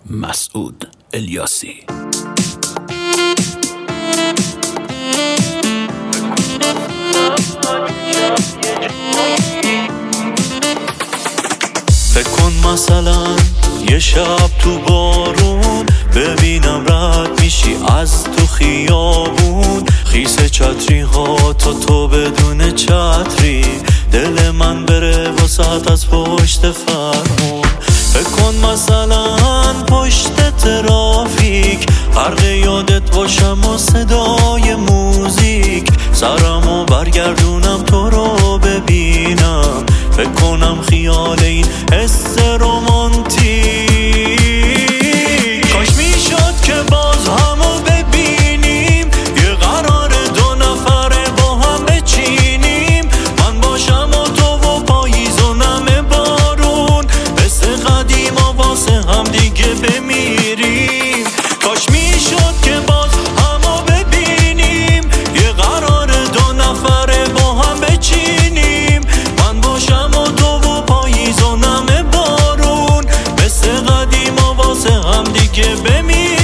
مسعود الیاسی. فکر کن مثلا یه شب تو بارون ببینم رد میشی از تو خیابون، خیس چتری ها تو بدون چتری، دل من بره وسط از پشت فرمون. فکر کن مثلا پشت ترافیک غرق یادت باشم و صدای موزیک، سرمو برگردونم تو رو ببینم، فکر کنم خیال این حس رومانتیک. کاش میشد که باز همو ببینیم، یه قرار دو نفره با هم بچینیم، من باشم و تو و پاییز و نم بارون، مثل قدیما واسه هم دیگه بمیریم. کاش میشد که باز همو ببینیم، یه قرار دو نفره با هم بچینیم، من باشم و تو و پاییز و نم بارون، مثل قدیما واسه هم دیگه بمیریم.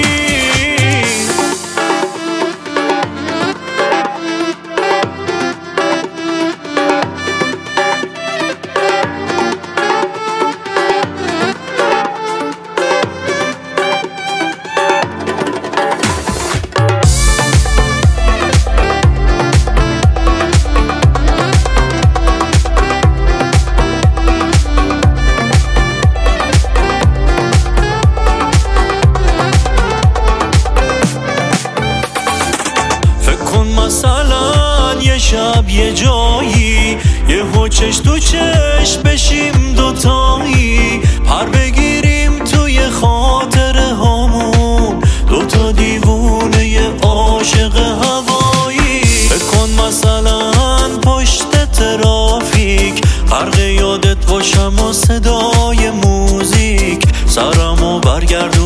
مثلا یه شب یه جایی، یه چش تو چش بشیم دوتایی، پر بگیریم توی خاطره هامون، دوتا دیوونه یه عاشق هوایی. فکر کن مثلا پشت ترافیک غرق یادت باشم و صدای موزیک، سرمو برگردون